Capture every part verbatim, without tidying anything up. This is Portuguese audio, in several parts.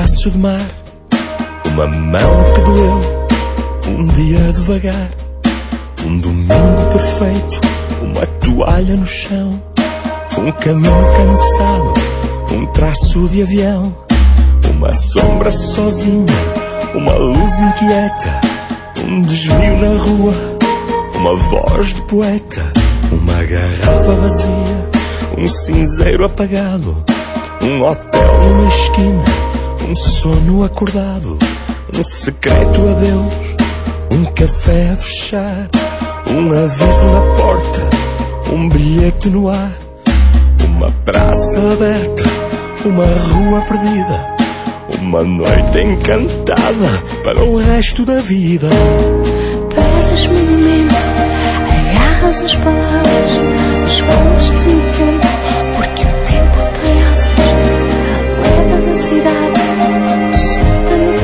pedaço de mar, uma mão que doeu, um dia devagar, um domingo perfeito, uma toalha no chão, um caminho cansado, um traço de avião, uma sombra sozinha, uma luz inquieta, um desvio na rua, uma voz de poeta, uma garrafa vazia, um cinzeiro apagado, um hotel numa esquina, um sono acordado, um secreto adeus, um café a fechar, um aviso na porta, um bilhete no ar, uma praça aberta, uma rua perdida, uma noite encantada para o resto da vida. Perdes-me no momento, agarras as palavras, escondes-te no tempo, porque o tempo tem asas. Levas a cidade, solta no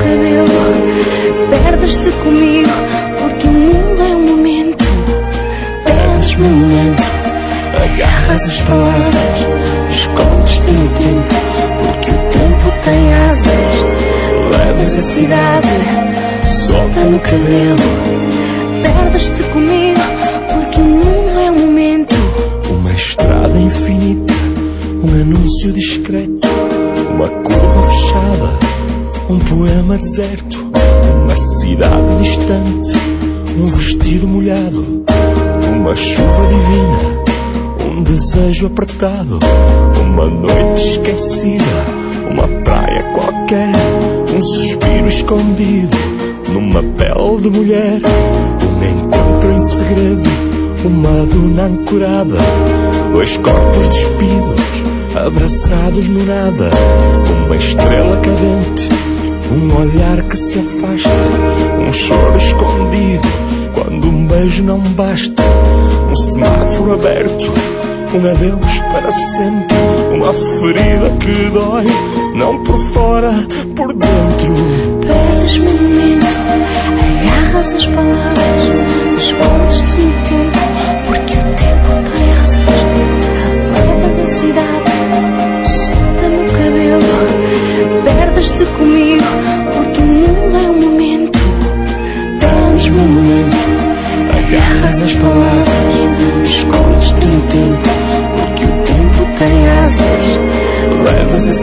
cabelo, perdes-te comigo, porque o mundo é um momento. Perdes-me no momento, agarras as palavras, escondes-te no tempo, porque o tempo tem asas. Levas a cidade, solta no cabelo, perdes-te comigo, porque o mundo é um momento. Uma estrada infinita, um anúncio discreto, uma curva fechada, um poema deserto, uma cidade distante, um vestido molhado, uma chuva divina, um desejo apertado, uma noite esquecida, uma praia qualquer, um suspiro escondido numa pele de mulher, um encontro em segredo, uma duna ancorada, dois corpos despidos, abraçados no nada, uma estrela cadente, um olhar que se afasta, um choro escondido, quando um beijo não basta, um semáforo aberto, um adeus para sempre, uma ferida que dói, não por fora, por dentro. Perdes-me no momento, agarras as palavras, escondes-te no tempo, porque o tempo tem asas. Levas a cidade, solta no cabelo, perdes-te comigo, porque o mundo é um momento. Perdes-me no momento, agarras as palavras, escondes-te no tempo, porque o tempo tem asas. Levas a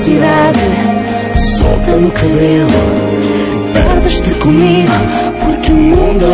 cidade, solta no cabelo, perdes-te comigo, porque o mundo